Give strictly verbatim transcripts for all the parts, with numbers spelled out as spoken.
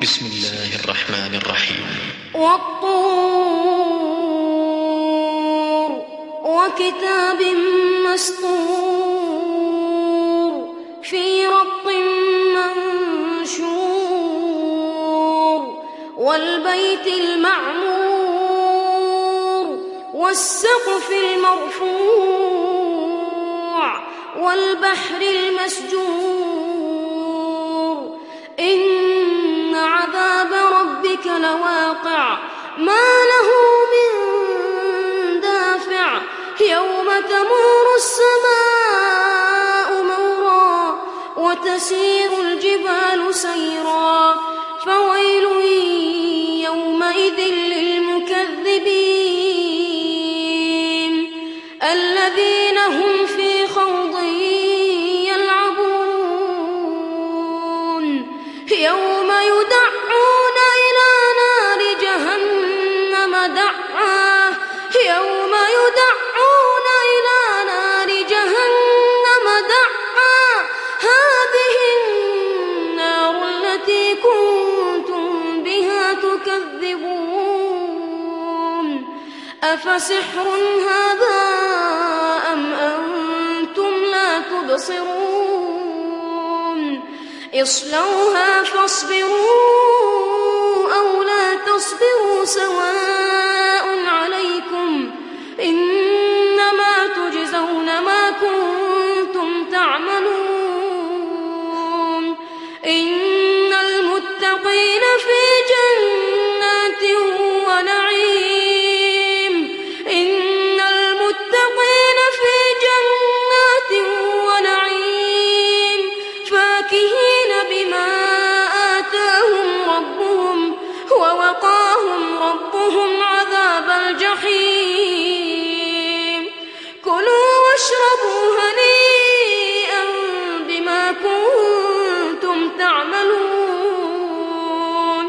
بسم الله الرحمن الرحيم. والطور وكتاب مسطور في رق منشور والبيت المعمور والسقف المرفوع والبحر المسجور إن عذاب ربك لواقع ما له من دافع يوم تمور السماء مورا وتسير الجبال سيرا فويل يومئذ للمكذبين الذين هم في خوض يلعبون يوم يدعون إلى نار جهنم دعا يوم يدعون إلى نار جهنم دعا هذه النار التي كنتم بها تكذبون أفسحر هذا أم أنتم لا تبصرون اصلوها فاصبروا أو لا تصبروا سواء عليكم إنما تجزون ما كنتم تعملون إن المتقين في جنات ونعيم إن المتقين في جنات ونعيم فاكهين بما آتاهم ربهم ووقاهم ربهم عذاب الجحيم كلوا واشربوا هنيئا بما كنتم تعملون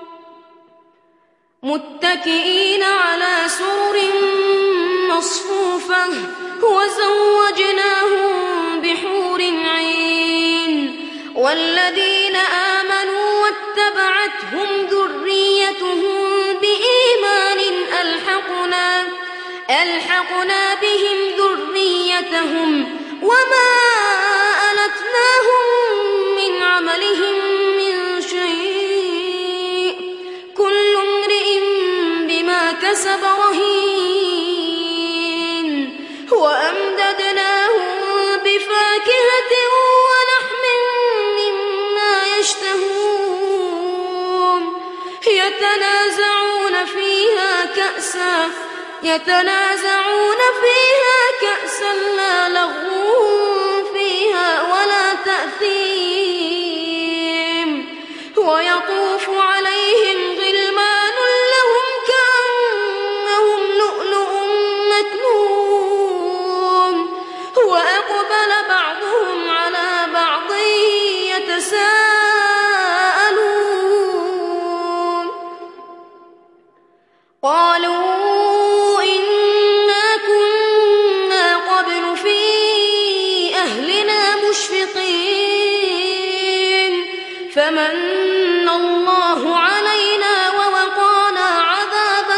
متكئين على سرر مصفوفة وزوجناهم بحور عين والذين آمنوا واتبعتهم ذريتهم بإيمان ألحقنا ألحقنا بهم ذريتهم وما ألتناهم من عملهم من شيء كل امرئ بما كسب رهين وأمددناهم بفاكهة ولحم مما يشتهون يتنازعون فيها كأسا يتنازعون فيها كأسا لا لغو فيها ولا تأثيم ويطوف عليهم غلمان لهم كأنهم لؤلؤ مكنون وأقبل بعضهم على بعض يتساءلون قالوا إنا كنا قبل في أهلنا مشفقين فمن الله علينا ووقانا عذاب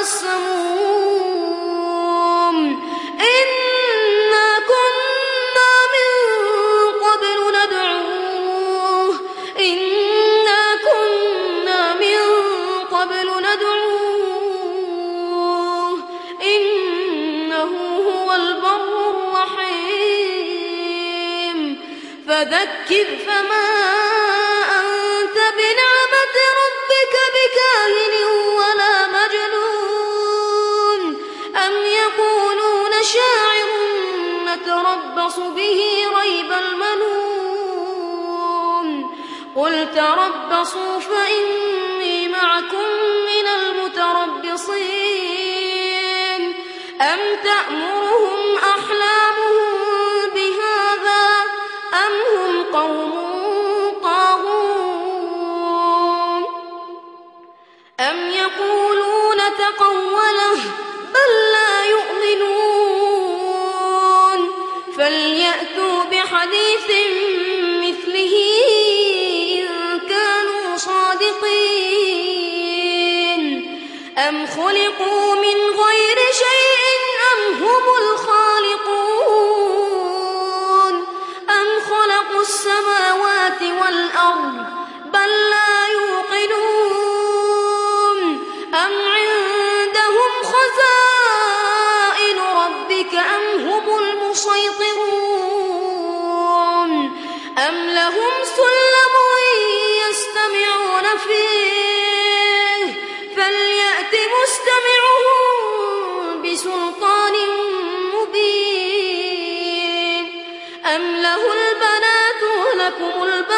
السموم إنا كنا من قبل ندعوه إنا كنا من قبل ندعوه إنه هو البر الرحيم فذكر فما أنت بنعمة ربك بكاهن ولا مجنون أم يقولون شاعر نتربص به ريب المنون قل تربصوا فإني معكم من المتربصين أم تأمرهم أحلامهم بهذا أم هم قوم طاغون أم يقولون تقوله بل لا يؤمنون فليأتوا بحديث مثله إن كانوا صادقين أم خلقوا من غير شيء أم هم الخالقون أم خلقوا السماوات والأرض بل لا يوقنون أم عندهم خزائن ربك أم هم المسيطرون أم لهم سلم يستمعون فيه فليأت مستمعهم بسلطان مبين أم له البنات ولكم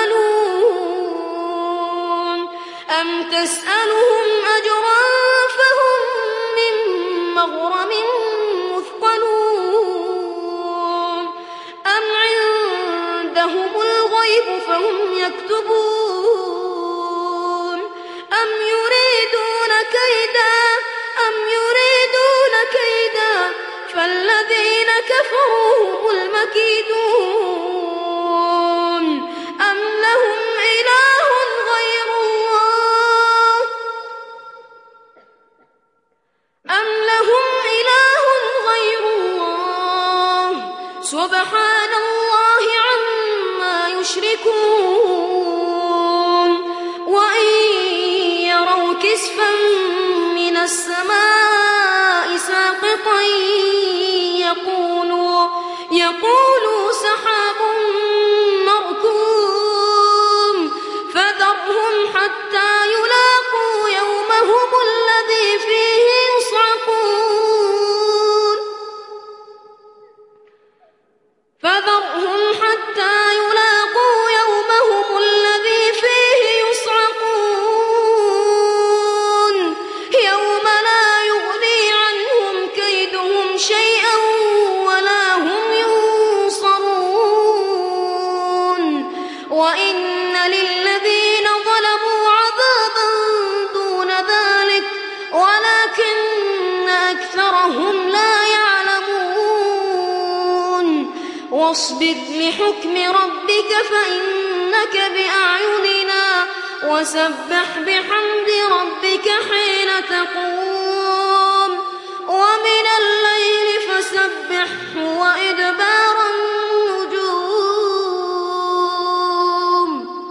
البنون أم تسألهم أجرا فهم من مغرم مثقلون أم عندهم الغيب فهم يكتبون أم يريدون كيدا أم يريدون كيدا فالذين كفروا هم المكيدون أم لهم إله غير الله أم لهم إله غير الله سبحان الله عما يشركون وإن يروا كسفا من السماء ساقطا يقولوا يقولوا سحاب مركوم فذرهم حتى يلاقوا يومهم الذي فيه يصعقون فذرهم حتى يلاقوا يومهم الذي فيه يصعقون يوم لا يغني عنهم كيدهم شيئا ولا هم ينصرون وإن للذين ظلموا عذابا دون ذلك ولكن أكثرهم لا يعلمون واصبر لحكم ربك فإنك بأعيننا وسبح بحمد ربك حين تقوم ومن الليل فسبحه وإدبار